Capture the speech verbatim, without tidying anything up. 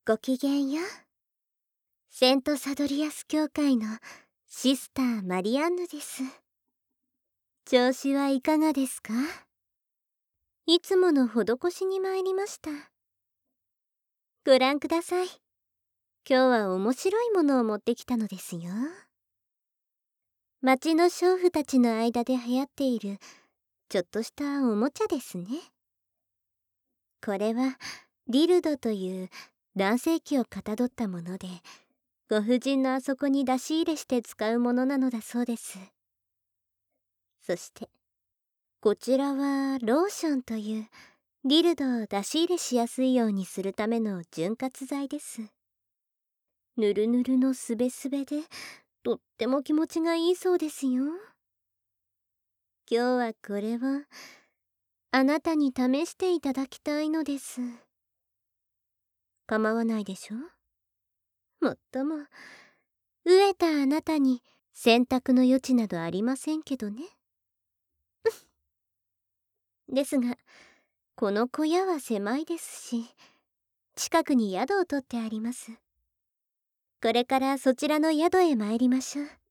ごきげんよ。セントサドリアス教会のシスターマリアンヌです。調子はいかがですか？いつもの施しに参りました。ご覧ください。今日は面白いものを持ってきたのですよ。町の娼婦たちの間で流行っているちょっとしたおもちゃですね。これはディルドという男性器をかたどったもので、ご婦人のあそこに出し入れして使うものなのだそうです。そしてこちらはローションというディルドを出し入れしやすいようにするための潤滑剤です。ぬるぬるのすべすべでとっても気持ちがいいそうですよ。今日はこれをあなたに試していただきたいのです。構わないでしょ？もっとも飢えたあなたに選択の余地などありませんけどね。ですがこの小屋は狭いですし、近くに宿を取ってあります。これからそちらの宿へ参りましょう。